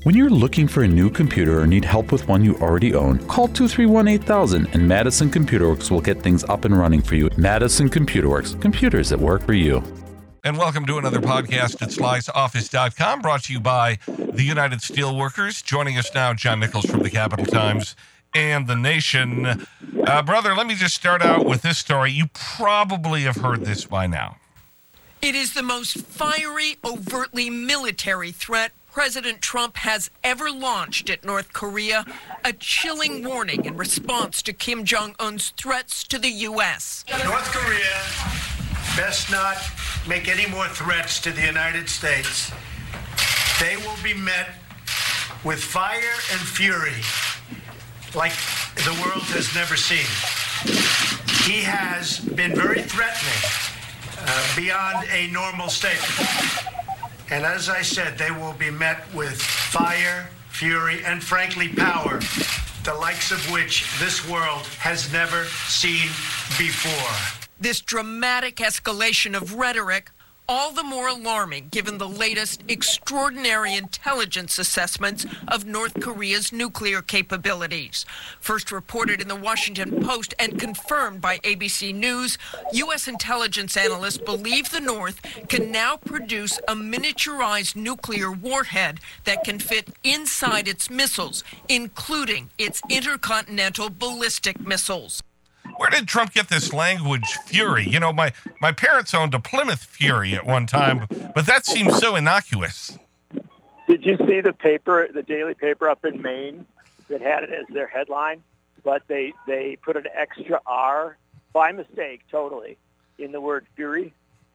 When you're looking for a new computer or need help with one you already own, call 231-8000 and Madison Computer Works will get things up and running for you. Madison Computer Works, computers that work for you. And welcome to another podcast at SliceOffice.com, brought to you by the United Steelworkers. Joining us now, John Nichols from the Capital Times and The Nation. Brother, let me just start out with this story. You probably have heard this by now. It is the most fiery, overtly military threat President Trump has ever launched at North Korea, a chilling warning in response to Kim Jong-un's threats to the U.S. North Korea best not make any more threats to the United States. They will be met with fire and fury like the world has never seen. He has been very threatening beyond a normal statement. And as I said, they will be met with fire, fury, and frankly, power, the likes of which this world has never seen before. This dramatic escalation of rhetoric, all the more alarming given the latest extraordinary intelligence assessments of North Korea's nuclear capabilities. First reported in the Washington Post and confirmed by ABC News, U.S. intelligence analysts believe the North can now produce a miniaturized nuclear warhead that can fit inside its missiles, including its intercontinental ballistic missiles. Where did Trump get this language, fury? You know, my parents owned a Plymouth Fury at one time, but that seems so innocuous. Did you see the paper, the daily paper up in Maine that had it as their headline, but they put an extra R, by mistake, totally, in the word fury?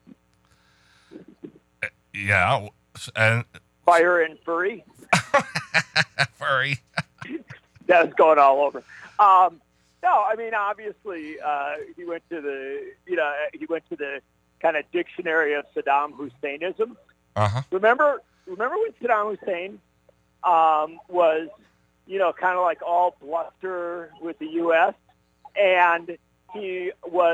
Yeah. And fire and furry? Furry. That was going all over. No, I mean, obviously, he went to the kind of dictionary of Saddam Husseinism. Uh-huh. Remember when Saddam Hussein was, kind of like all bluster with the U.S. and he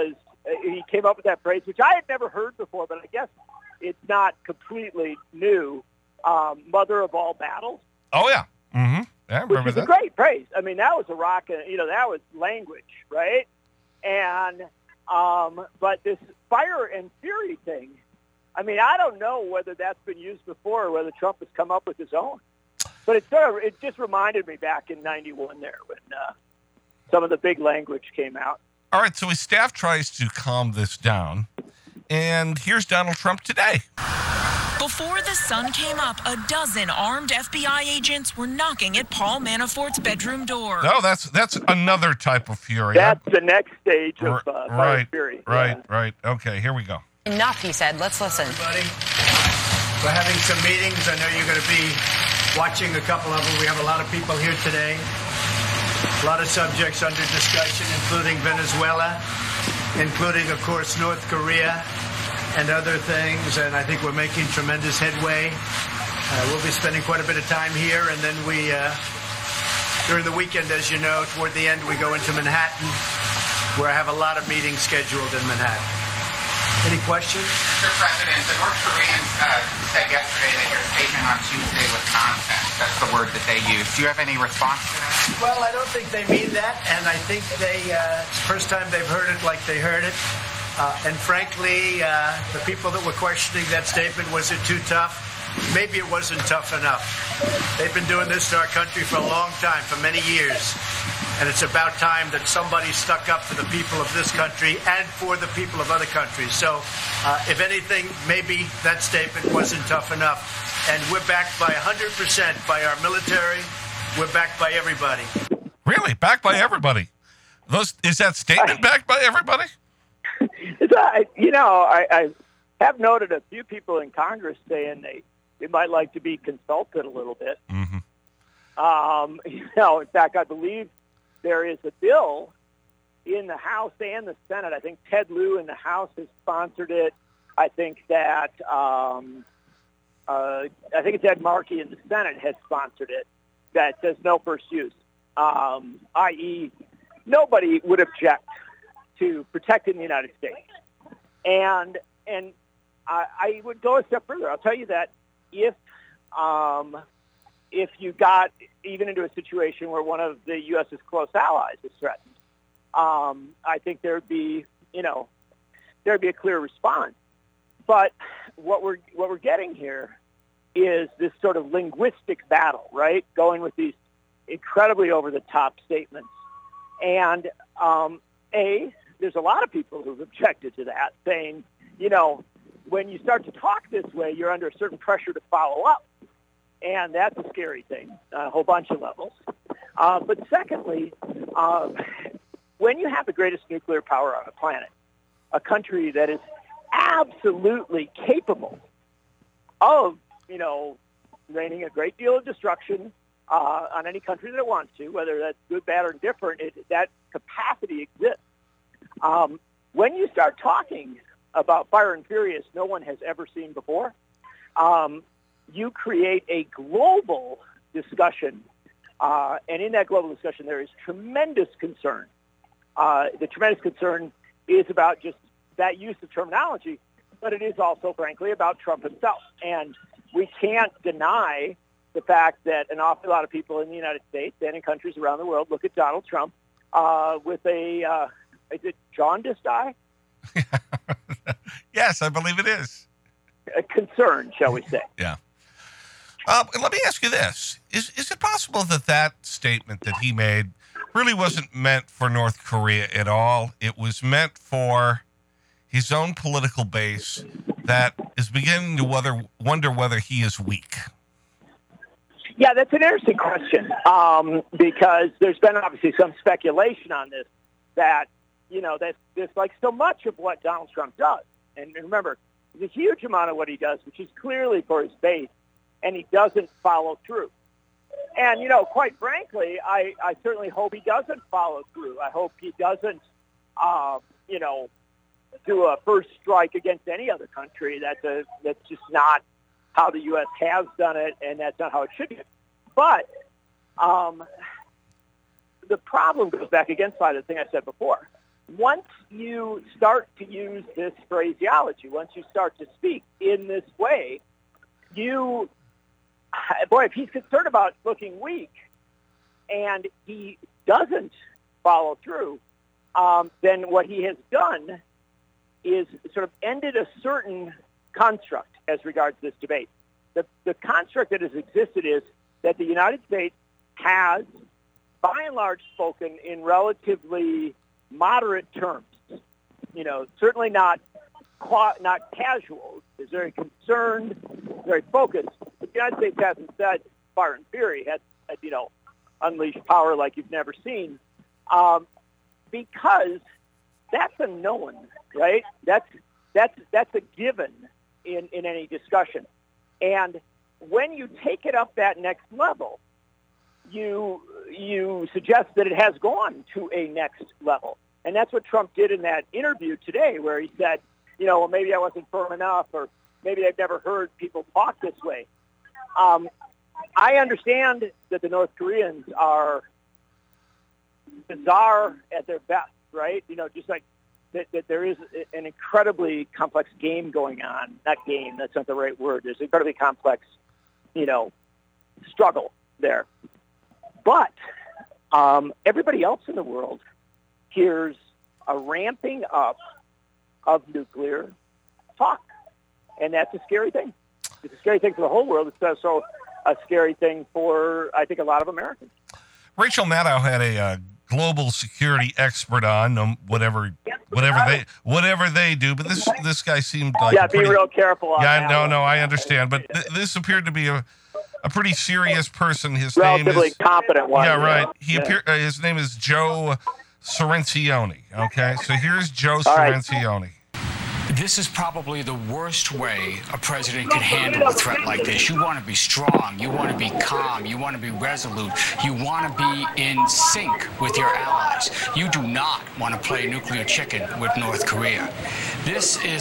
came up with that phrase, which I had never heard before, but I guess it's not completely new. Mother of all battles. Oh yeah. Mm-hmm. Yeah, I remember which is that. a great phrase. I mean, that was a rock, that was language, right? And, but this fire and fury thing, I mean, I don't know whether that's been used before or whether Trump has come up with his own. But it just reminded me back in 91 there when some of the big language came out. All right, so his staff tries to calm this down. And here's Donald Trump today. Before the sun came up, a dozen armed FBI agents were knocking at Paul Manafort's bedroom door. No, that's another type of fury. That's the next stage of fire and fury. Right. Okay, here we go. Enough, he said. Let's listen. Everybody, we're having some meetings. I know you're going to be watching a couple of them. We have a lot of people here today. A lot of subjects under discussion, including Venezuela, including, of course, North Korea, and other things, and I think we're making tremendous headway. We'll be spending quite a bit of time here, and then we, during the weekend, as you know, toward the end, we go into Manhattan, where I have a lot of meetings scheduled in Manhattan. Any questions? Mr. President, the North Koreans said yesterday that your statement on Tuesday was nonsense. That's the word that they used. Do you have any response to that? Well, I don't think they mean that, and I think it's the first time they've heard it like they heard it. And frankly, the people that were questioning that statement, was it too tough? Maybe it wasn't tough enough. They've been doing this to our country for a long time, for many years. And it's about time that somebody stuck up for the people of this country and for the people of other countries. So, if anything, maybe that statement wasn't tough enough. And we're backed by 100% by our military. We're backed by everybody. Really? Backed by everybody? Is that statement backed by everybody? I have noted a few people in Congress saying they might like to be consulted a little bit. Mm-hmm. In fact, I believe there is a bill in the House and the Senate. I think Ted Lieu in the House has sponsored it. I think that it's Ed Markey in the Senate has sponsored it. That says no first use, i.e., nobody would object to protecting the United States. And I would go a step further. I'll tell you that if if you got even into a situation where one of the U.S.'s close allies is threatened, I think there'd be a clear response. But what we're getting here is this sort of linguistic battle, right? Going with these incredibly over-the-top statements. And there's a lot of people who've objected to that, saying, when you start to talk this way, you're under a certain pressure to follow up. And that's a scary thing on a whole bunch of levels. But secondly, when you have the greatest nuclear power on the planet, a country that is absolutely capable of, raining a great deal of destruction on any country that it wants to, whether that's good, bad, or indifferent, that capacity exists. When you start talking about fire and fury as no one has ever seen before, you create a global discussion, and in that global discussion there is tremendous concern. The tremendous concern is about just that use of terminology, but it is also, frankly, about Trump himself. And we can't deny the fact that an awful lot of people in the United States and in countries around the world look at Donald Trump with a, is it jaundiced eye? Yes, I believe it is. A concern, shall we say. Yeah. Let me ask you this. Is it possible that statement that he made really wasn't meant for North Korea at all? It was meant for his own political base that is beginning to wonder whether he is weak? Yeah, that's an interesting question because there's been obviously some speculation on this that, that's like so much of what Donald Trump does. And remember, there's a huge amount of what he does, which is clearly for his base, and he doesn't follow through. And, quite frankly, I certainly hope he doesn't follow through. I hope he doesn't, do a first strike against any other country. That's just not how the U.S. has done it, and that's not how it should be. But the problem goes back against the thing I said before. Once you start to use this phraseology, once you start to speak in this way, if he's concerned about looking weak and he doesn't follow through, then what he has done is sort of ended a certain construct as regards this debate. The construct that has existed is that the United States has, by and large, spoken in relatively moderate terms. Certainly not casual. It's very concerned, very focused. But the United States hasn't said fire and fury, has unleashed power like you've never seen, because that's a known, right? That's a given in any discussion. And when you take it up that next level, you suggest that it has gone to a next level. And that's what Trump did in that interview today, where he said, well, maybe I wasn't firm enough, or maybe I've never heard people talk this way. I understand that the North Koreans are bizarre at their best, right? Just like that there is an incredibly complex game going on. Not game, that's not the right word. There's an incredibly complex, struggle there. But everybody else in the world hears a ramping up of nuclear talk. And that's a scary thing. It's a scary thing for the whole world. It's also a scary thing for, I think, a lot of Americans. Rachel Maddow had a global security expert on, whatever they do. But this guy seemed like be real careful. I understand. But this appeared to be a pretty serious person. His relatively name is competent one. Yeah, right. His name is Joe Cirincione. Okay, so here's Joe Cirincione. This is probably the worst way a president can handle a threat like this. You want to be strong. You want to be calm. You want to be resolute. You want to be in sync with your allies. You do not want to play nuclear chicken with North Korea. This is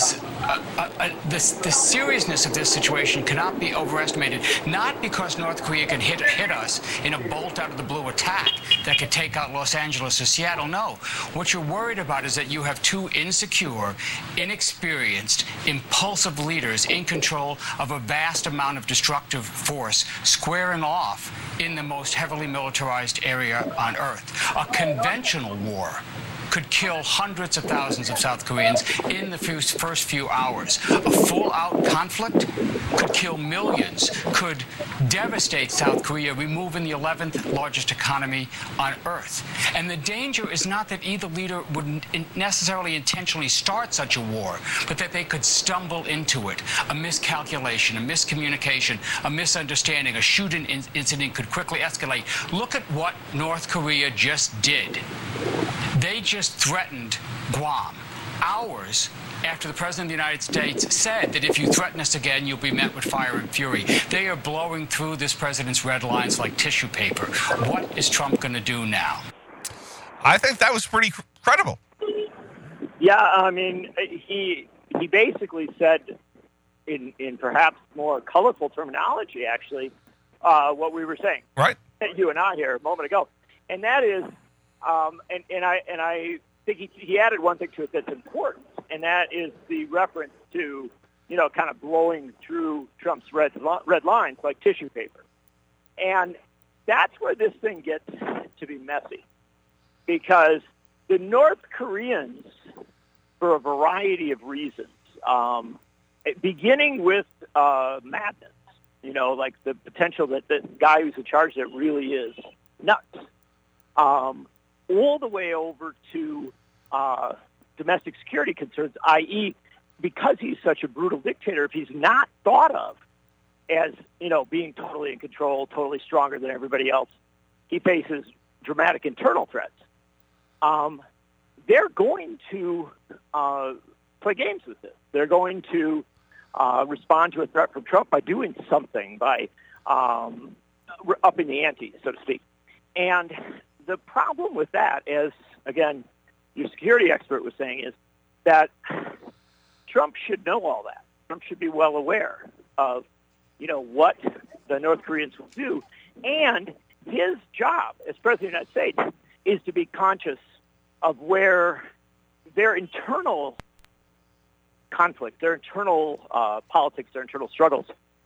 the seriousness of this situation cannot be overestimated, not because North Korea can hit us in a bolt out of the blue attack that could take out Los Angeles or Seattle. No. What you're worried about is that you have two insecure, inexperienced, impulsive leaders in control of a vast amount of destructive force squaring off in the most heavily militarized area on Earth. A conventional war could kill hundreds of thousands of South Koreans in the first few hours. A full-out conflict could kill millions, could devastate South Korea, removing the 11th largest economy on Earth. And the danger is not that either leader would necessarily intentionally start such a war, but that they could stumble into it. A miscalculation, a miscommunication, a misunderstanding, a shooting incident could quickly escalate. Look at what North Korea just did. They just threatened Guam hours after the President of the United States said that if you threaten us again, you'll be met with fire and fury. They are blowing through this president's red lines like tissue paper. What is Trump going to do now? I think that was pretty credible. Yeah, I mean, he basically said in perhaps more colorful terminology, actually, what we were saying. Right. You and I here a moment ago. And that is, and I think he added one thing to it that's important, and that is the reference to, kind of blowing through Trump's red lines like tissue paper. And that's where this thing gets to be messy, because the North Koreans, for a variety of reasons, beginning with madness, like the potential that the guy who's in charge that really is nuts, all the way over to domestic security concerns, i.e., because he's such a brutal dictator, if he's not thought of as, being totally in control, totally stronger than everybody else, he faces dramatic internal threats. They're going to play games with this. They're going to respond to a threat from Trump by doing something, by upping the ante, so to speak. And the problem with that, as, again, your security expert was saying, is that Trump should know all that. Trump should be well aware of, what the North Koreans will do. And his job as President of the United States is to be conscious of where their internal conflict, their internal politics, their internal struggles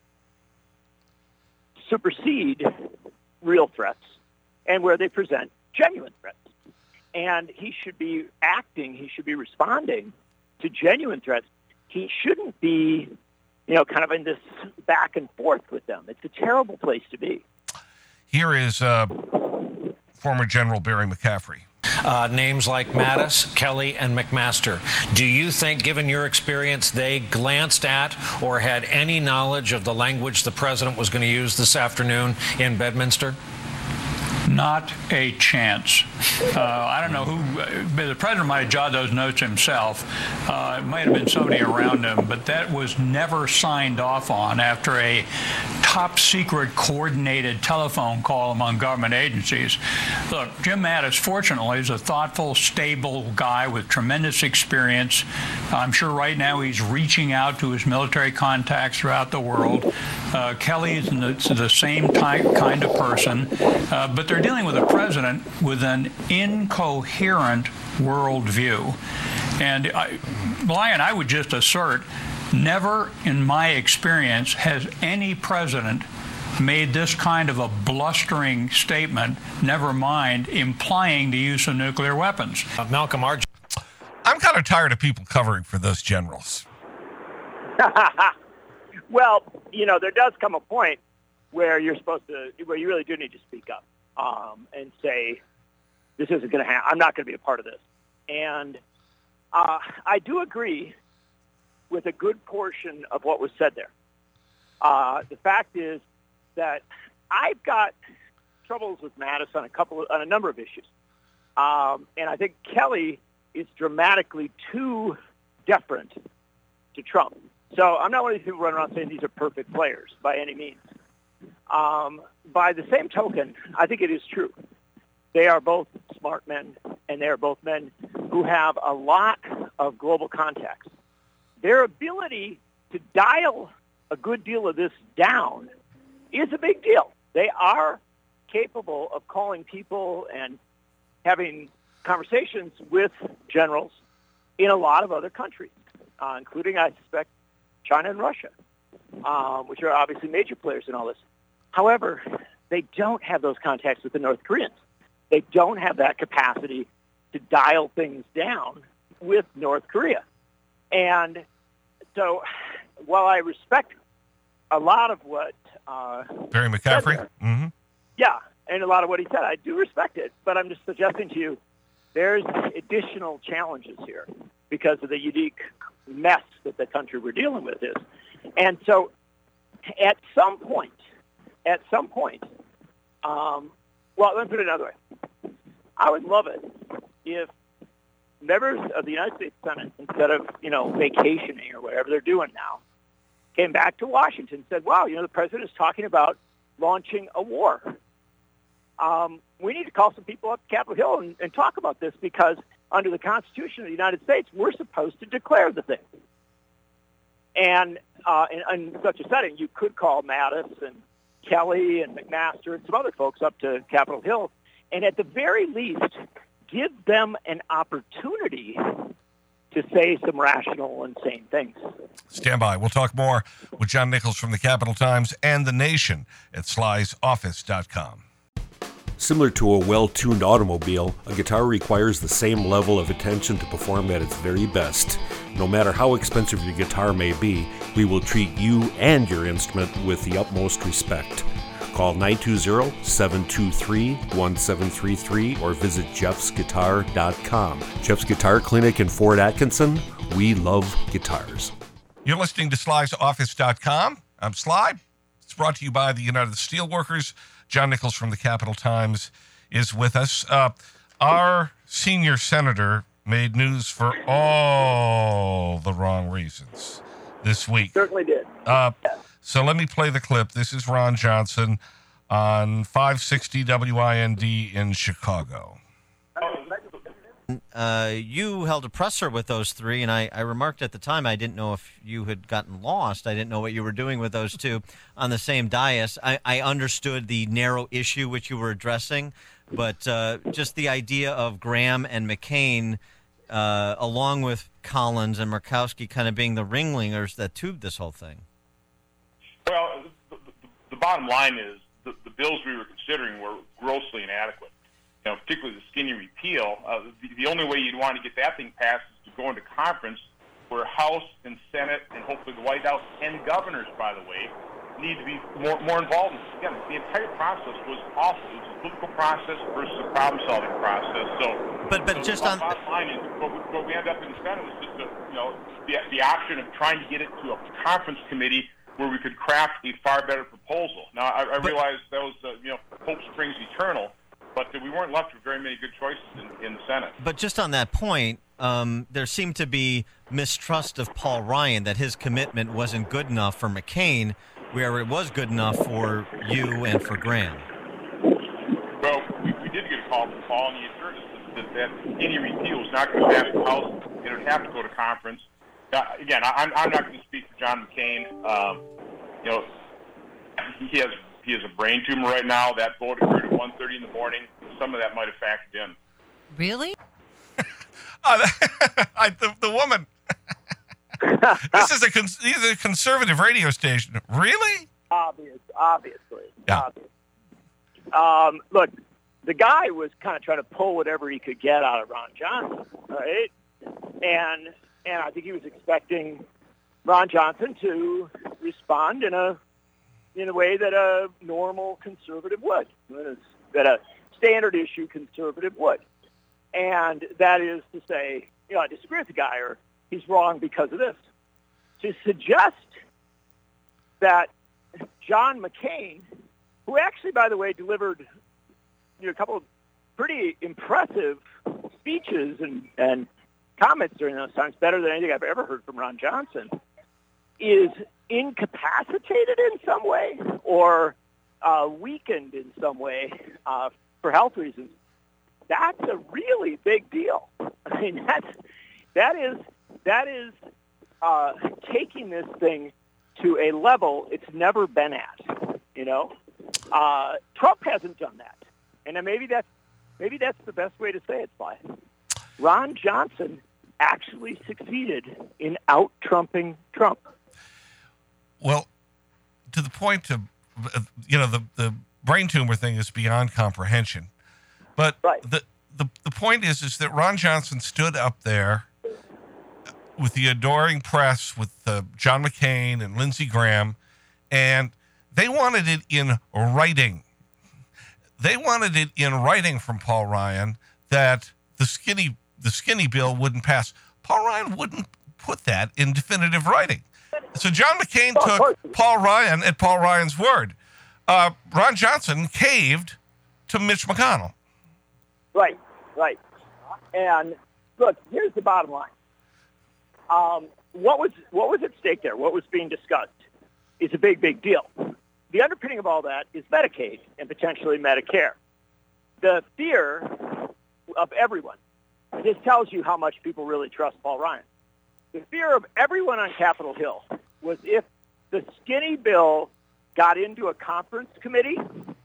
supersede real threats, and where they present genuine threats. And he should be acting, he should be responding to genuine threats. He shouldn't be, kind of in this back and forth with them. It's a terrible place to be. Here is former General Barry McCaffrey. Names like Mattis, Kelly, and McMaster. Do you think, given your experience, they glanced at or had any knowledge of the language the president was going to use this afternoon in Bedminster? Not a chance. I don't know who, the president might have jotted those notes himself. It might have been somebody around him, but that was never signed off on after a top secret coordinated telephone call among government agencies. Look, Jim Mattis, fortunately, is a thoughtful, stable guy with tremendous experience. I'm sure right now he's reaching out to his military contacts throughout the world. Kelly is the same kind of person, but they're dealing with a president with an incoherent worldview. And Lion, I would just assert, never in my experience has any president made this kind of a blustering statement, never mind implying the use of nuclear weapons. Malcolm R. I'm kind of tired of people covering for those generals. Well, there does come a point where you really do need to speak up and say, this isn't going to happen. I'm not going to be a part of this. And I do agree with a good portion of what was said there. The fact is that I've got troubles with Mattis on a number of issues. And I think Kelly is dramatically too deferent to Trump. So I'm not one of these people running around saying these are perfect players by any means. By the same token, I think it is true. They are both smart men, and they are both men who have a lot of global contacts their ability to dial a good deal of this down is a big deal. They are capable of calling people and having conversations with generals in a lot of other countries, including, I suspect, China and Russia, which are obviously major players in all this. However, they don't have those contacts with the North Koreans. They don't have that capacity to dial things down with North Korea. And so while I respect a lot of what Barry McCaffrey? Mm-hmm. Yeah, and a lot of what he said, I do respect it, but I'm just suggesting to you there's additional challenges here because of the unique mess that the country we're dealing with is. And so at some point, well, let me put it another way. I would love it if members of the United States Senate, instead of, vacationing or whatever they're doing now, came back to Washington and said, wow, the president is talking about launching a war. We need to call some people up to Capitol Hill and talk about this because under the Constitution of the United States, we're supposed to declare the thing. And in such a setting, you could call Mattis and Kelly and McMaster and some other folks up to Capitol Hill and at the very least give them an opportunity to say some rational and sane things. Stand by. We'll talk more with John Nichols from the Capital Times and The Nation at slysoffice.com. Similar to a well-tuned automobile, a guitar requires the same level of attention to perform at its very best. No matter how expensive your guitar may be, we will treat you and your instrument with the utmost respect. Call 920-723-1733 or visit jeffsguitar.com. Jeff's Guitar Clinic in Fort Atkinson. We love guitars. You're listening to slysoffice.com. I'm Sly. It's brought to you by the United Steelworkers. John Nichols from the Capital Times is with us. Our senior senator made news for all the wrong reasons this week. Certainly did. So let me play the clip. This is Ron Johnson on 560 WIND in Chicago. You held a presser with those three, and I remarked at the time I didn't know if you had gotten lost. I didn't know what you were doing with those two on the same dais. I understood the narrow issue which you were addressing, but just the idea of Graham and McCain, along with Collins and Murkowski, kind of being the ringleaders that tubed this whole thing. Well, the bottom line is the bills we were considering were grossly inadequate. Particularly the skinny repeal. The only way you'd want to get that thing passed is to go into conference where House and Senate and hopefully the White House and governors, by the way, need to be more involved in this. Again, the entire process was awful. It was a political process versus a problem-solving process. But just on the bottom line is what we end up in the Senate was just the option of trying to get it to a conference committee where we could craft a far better proposal. Now, I realize that was hope springs eternal. But we weren't left with very many good choices in the Senate. But just on that point, there seemed to be mistrust of Paul Ryan, that his commitment wasn't good enough for McCain, where it was good enough for you and for Graham. Well, we did get a call from Paul, and he assured us that any repeal was not going to pass the House. It would have to go to conference. Again, I'm not going to speak for John McCain. He has a brain tumor right now. That vote occurred at 1:30 in the morning. Some of that might have factored in. Really? The woman. This is a conservative radio station. Really? Obviously. Yeah. Look, the guy was kind of trying to pull whatever he could get out of Ron Johnson, right? And I think he was expecting Ron Johnson to respond in a way that a normal conservative would, that a standard issue conservative would. And that is to say, I disagree with the guy or he's wrong because of this. To suggest that John McCain, who actually, by the way, delivered a couple of pretty impressive speeches and comments during those times, better than anything I've ever heard from Ron Johnson, is incapacitated in some way or weakened in some way for health reasons, that's a really big deal. I mean, that is taking this thing to a level it's never been at. You know, Trump hasn't done that, and then maybe that's the best way to say it, Sly. Ron Johnson actually succeeded in out-Trumping Trump. Well, to the point of, the brain tumor thing is beyond comprehension. But the point is that Ron Johnson stood up there with the adoring press, with John McCain and Lindsey Graham, and they wanted it in writing. They wanted it in writing from Paul Ryan that the skinny bill wouldn't pass. Paul Ryan wouldn't put that in definitive writing. So John McCain took Paul Ryan at Paul Ryan's word. Ron Johnson caved to Mitch McConnell. Right. And look, here's the bottom line. What was at stake there? What was being discussed is a big deal. The underpinning of all that is Medicaid and potentially Medicare. The fear of everyone, this tells you how much people really trust Paul Ryan. The fear of everyone on Capitol Hill was if the skinny bill got into a conference committee,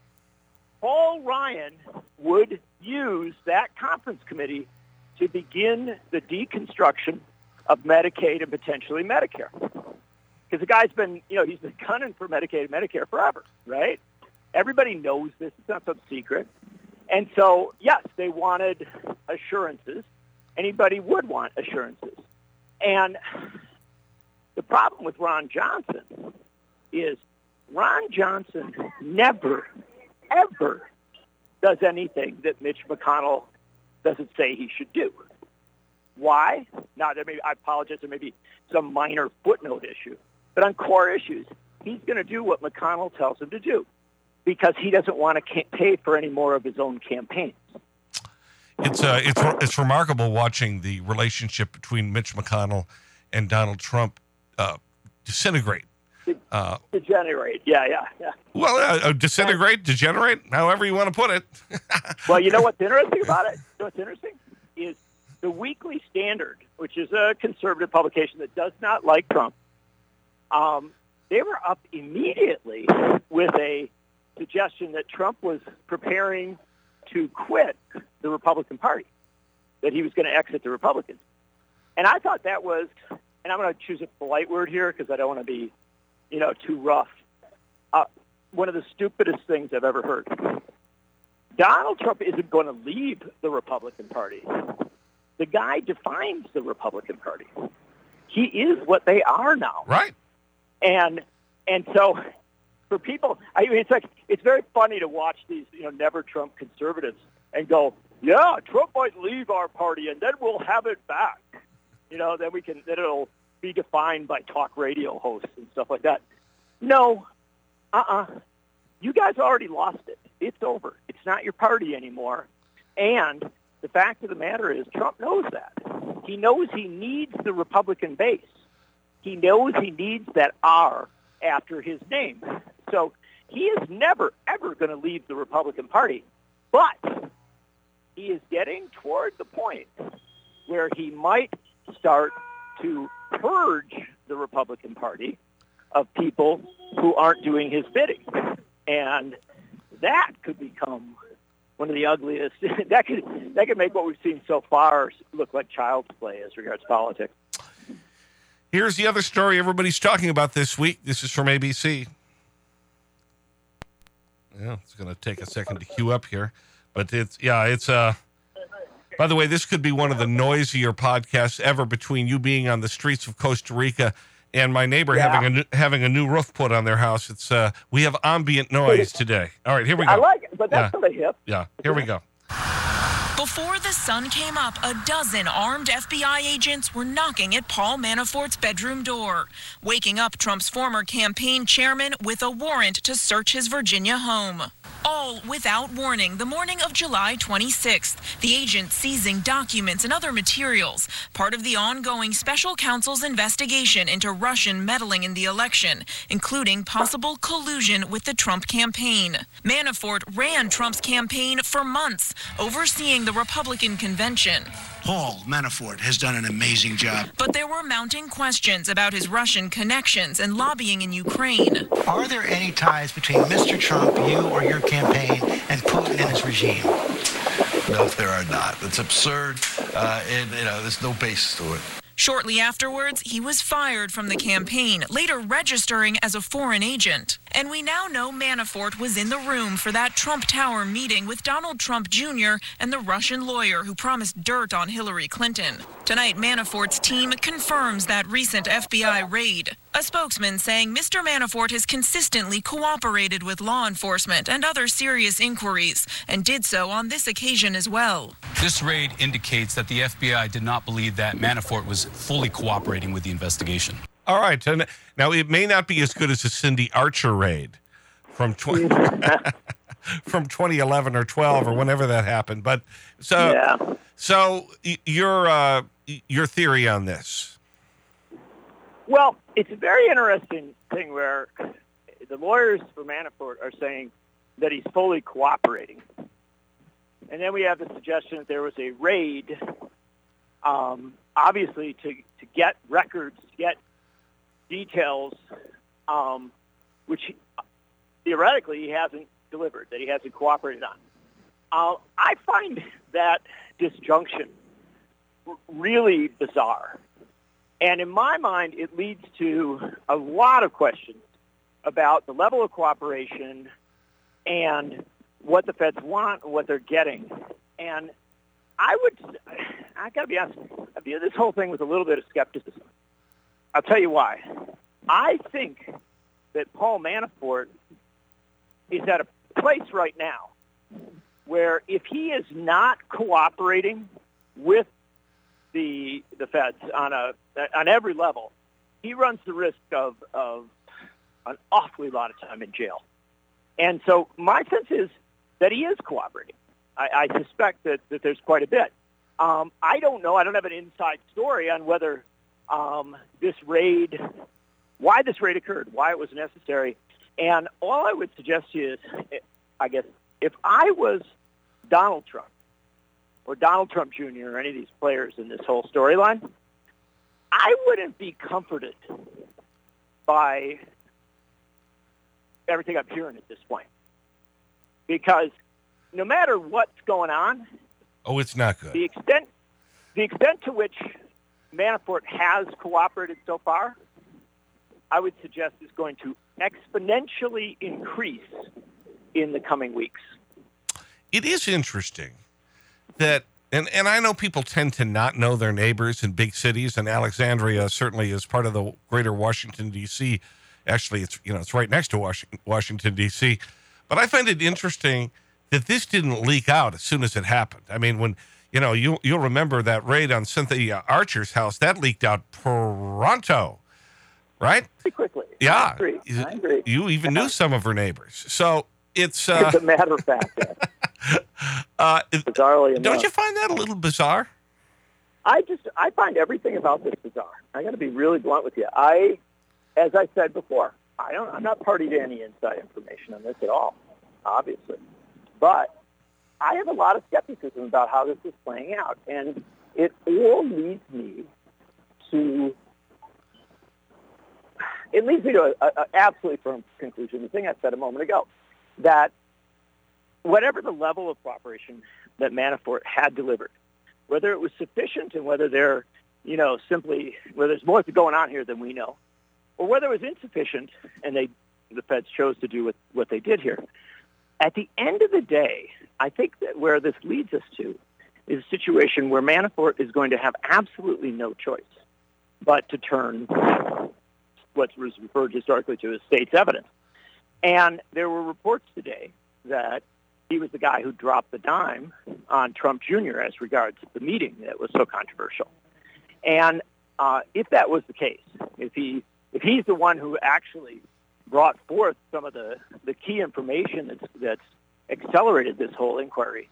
Paul Ryan would use that conference committee to begin the deconstruction of Medicaid and potentially Medicare. Because the guy's been, he's been gunning for Medicaid and Medicare forever, right? Everybody knows this. It's not some secret. And so, yes, they wanted assurances. Anybody would want assurances. And the problem with Ron Johnson is Ron Johnson never, ever does anything that Mitch McConnell doesn't say he should do. Why? Now, I apologize, there may be some minor footnote issue. But on core issues, he's going to do what McConnell tells him to do because he doesn't want to pay for any more of his own campaigns. It's remarkable watching the relationship between Mitch McConnell and Donald Trump disintegrate. Degenerate, yeah. Well, disintegrate, degenerate, however you want to put it. Well, you know what's interesting about it? What's interesting is the Weekly Standard, which is a conservative publication that does not like Trump. They were up immediately with a suggestion that Trump was preparing to quit the Republican Party, that he was going to exit the Republicans. And I thought that was, and I'm going to choose a polite word here because I don't want to be, too rough, one of the stupidest things I've ever heard. Donald Trump isn't going to leave the Republican Party. The guy defines the Republican Party. He is what they are now. Right. And so for people, it's very funny to watch these, never Trump conservatives and go, yeah, Trump might leave our party and then we'll have it back. Then it'll be defined by talk radio hosts and stuff like that. No, you guys already lost it. It's over. It's not your party anymore. And the fact of the matter is Trump knows that. He knows he needs the Republican base. He knows he needs that R after his name. So he is never, ever going to leave the Republican Party. But he is getting toward the point where he might start to purge the Republican Party of people who aren't doing his bidding. And that could become one of the ugliest. That could make what we've seen so far look like child's play as regards politics. Here's the other story everybody's talking about this week. This is from ABC. Yeah, it's going to take a second to queue up here. But by the way, this could be one of the noisier podcasts ever between you being on the streets of Costa Rica and my neighbor having a new roof put on their house. It's we have ambient noise today. All right, here we go. I like it, but that's really hip. Yeah, here we go. Before the sun came up, a dozen armed FBI agents were knocking at Paul Manafort's bedroom door, waking up Trump's former campaign chairman with a warrant to search his Virginia home. All without warning the morning of July 26th, the agents seizing documents and other materials, part of the ongoing special counsel's investigation into Russian meddling in the election, including possible collusion with the Trump campaign. Manafort ran Trump's campaign for months, overseeing the Republican convention. Paul Manafort has done an amazing job. But there were mounting questions about his Russian connections and lobbying in Ukraine. Are there any ties between Mr. Trump, you or your campaign, and Putin and his regime? No, there are not. It's absurd, and there's no basis to it. Shortly afterwards, he was fired from the campaign, later registering as a foreign agent. And we now know Manafort was in the room for that Trump Tower meeting with Donald Trump Jr. and the Russian lawyer who promised dirt on Hillary Clinton. Tonight, Manafort's team confirms that recent FBI raid. A spokesman saying Mr. Manafort has consistently cooperated with law enforcement and other serious inquiries, and did so on this occasion as well. This raid indicates that the FBI did not believe that Manafort was fully cooperating with the investigation. All right. And now, it may not be as good as the Cindy Archer raid from 2011 or 12 or whenever that happened. But so your theory on this? Well, it's a very interesting thing where the lawyers for Manafort are saying that he's fully cooperating. And then we have the suggestion that there was a raid, obviously to get records, to get details, which theoretically he hasn't delivered, that he hasn't cooperated on. I find that disjunction really bizarre. And in my mind, it leads to a lot of questions about the level of cooperation and what the feds want and what they're getting. And I got to be honest, I view this whole thing with a little bit of skepticism. I'll tell you why. I think that Paul Manafort is at a place right now where if he is not cooperating with the feds on every level, he runs the risk of an awfully lot of time in jail. And so my sense is that he is cooperating. I suspect that there's quite a bit. I don't know. I don't have an inside story on whether why this raid occurred, why it was necessary. And all I would suggest to you is, I guess, if I was Donald Trump or Donald Trump Jr. or any of these players in this whole storyline, I wouldn't be comforted by everything I'm hearing at this point. Because no matter what's going on, it's not good. The extent to which Manafort has cooperated so far, I would suggest is going to exponentially increase in the coming weeks. It is interesting that, and I know people tend to not know their neighbors in big cities, and Alexandria certainly is part of the greater Washington, D.C. Actually, it's right next to Washington, D.C. But I find it interesting that this didn't leak out as soon as it happened. I mean, when, you'll remember that raid on Cynthia Archer's house, that leaked out pronto, right? Pretty quickly. Yeah. I agree. You even knew some of her neighbors. So it's... As a matter of fact. Bizarrely enough. Don't you find that a little bizarre? I find everything about this bizarre. I got to be really blunt with you. As I said before, I'm not party to any inside information on this at all, obviously. But I have a lot of skepticism about how this is playing out. And it all leads me to an absolutely firm conclusion, the thing I said a moment ago, that whatever the level of cooperation that Manafort had delivered, whether it was sufficient and whether whether there's more going on here than we know, or whether it was insufficient and the feds chose to do what they did here. At the end of the day, I think that where this leads us to is a situation where Manafort is going to have absolutely no choice but to turn what was referred historically to as state's evidence. And there were reports today that he was the guy who dropped the dime on Trump Jr. as regards the meeting that was so controversial. And if that was the case, if he's the one who actually brought forth some of the key information that's accelerated this whole inquiry,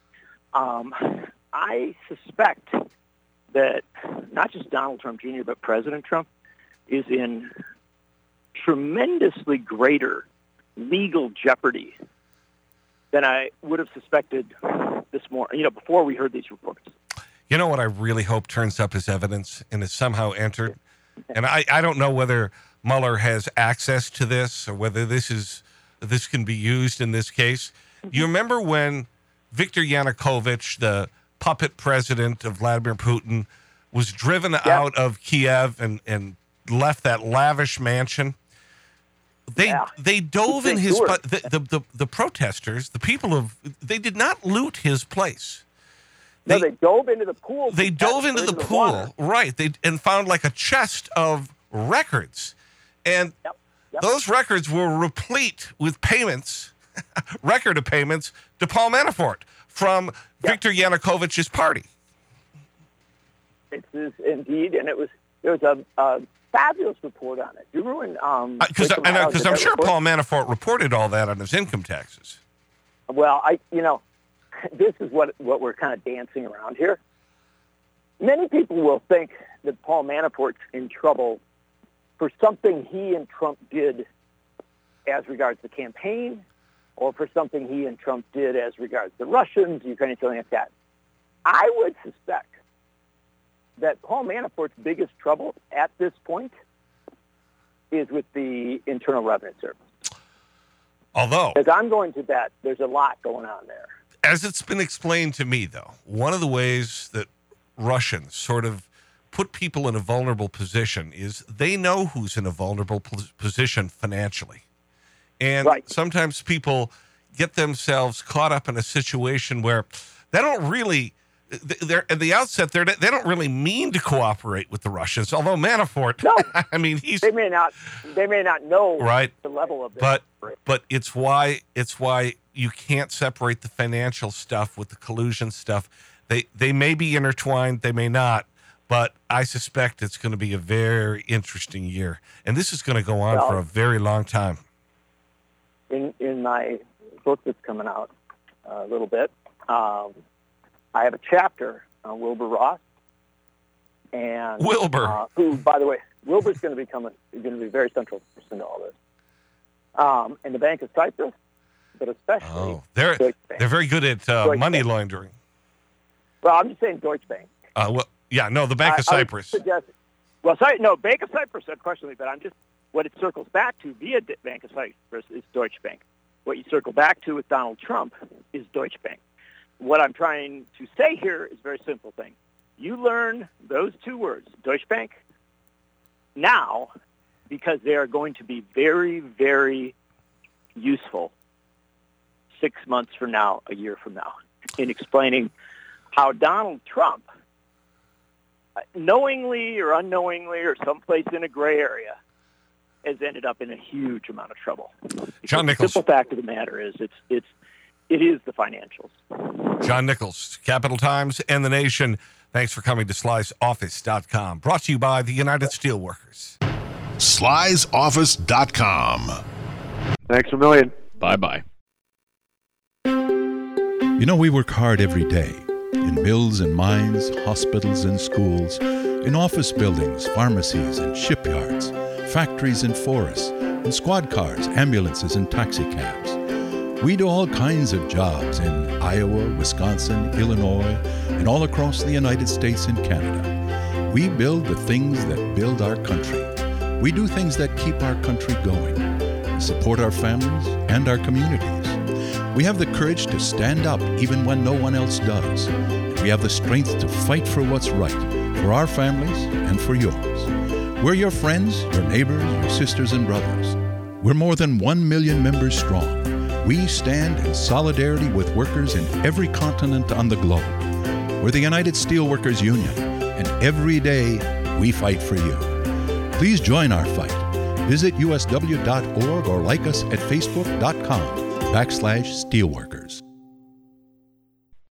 I suspect that not just Donald Trump Jr., but President Trump is in tremendously greater legal jeopardy than I would have suspected this morning, before we heard these reports. You know what I really hope turns up as evidence and is somehow entered? And I don't know whether Mueller has access to this or whether this can be used in this case. You remember when Viktor Yanukovych, the puppet president of Vladimir Putin, was driven out of Kiev and left that lavish mansion? They dove in his the protesters, the people they did not loot his place. They dove into the pool. They dove into the pool, right? And found like a chest of records, and those records were replete with payments, record of payments to Paul Manafort from Viktor Yanukovych's party. It is indeed, and there was a fabulous report on it. You ruined because I'm sure Paul Manafort reported all that on his income taxes. Well, this is what we're kind of dancing around here. Many people will think that Paul Manafort's in trouble for something he and Trump did as regards the campaign, or for something he and Trump did as regards the Russians, Ukraine, something like that. I would suspect that Paul Manafort's biggest trouble at this point is with the Internal Revenue Service. Although, as I'm going to bet, there's a lot going on there. As it's been explained to me, though, one of the ways that Russians sort of put people in a vulnerable position is they know who's in a vulnerable position financially. And sometimes people get themselves caught up in a situation where they don't really, they're at the outset, they don't really mean to cooperate with the Russians. Although Manafort, I mean, they may not know the level of this. But it's why you can't separate the financial stuff with the collusion stuff. They may be intertwined, they may not, but I suspect it's going to be a very interesting year. And this is going to go on for a very long time. In my book that's coming out a little bit, I have a chapter on Wilbur Ross. And Wilbur, who, by the way, Wilbur's going to be a very central person to all this. And the Bank of Cyprus, but especially they're very good at money laundering. Well, I'm just saying Deutsche Bank. The Bank of Cyprus. Bank of Cyprus, unquestionably, but what it circles back to via Bank of Cyprus is Deutsche Bank. What you circle back to with Donald Trump is Deutsche Bank. What I'm trying to say here is a very simple thing. You learn those two words, Deutsche Bank, now, because they are going to be very, very useful 6 months from now, a year from now, in explaining how Donald Trump, knowingly or unknowingly or someplace in a gray area, has ended up in a huge amount of trouble. John Nichols. The simple fact of the matter is it is the financials. John Nichols, Capital Times and The Nation. Thanks for coming to Sly'sOffice.com. Brought to you by the United Steelworkers. Sly'sOffice.com. Thanks a million. Bye-bye. You know, we work hard every day. In mills and mines, hospitals and schools, in office buildings, pharmacies and shipyards, factories and forests, in squad cars, ambulances and taxi cabs. We do all kinds of jobs in Iowa, Wisconsin, Illinois, and all across the United States and Canada. We build the things that build our country. We do things that keep our country going, support our families and our communities. We have the courage to stand up even when no one else does. And we have the strength to fight for what's right, for our families and for yours. We're your friends, your neighbors, your sisters and brothers. We're more than 1 million members strong. We stand in solidarity with workers in every continent on the globe. We're the United Steelworkers Union, and every day we fight for you. Please join our fight. Visit usw.org or like us at facebook.com/steelworkers.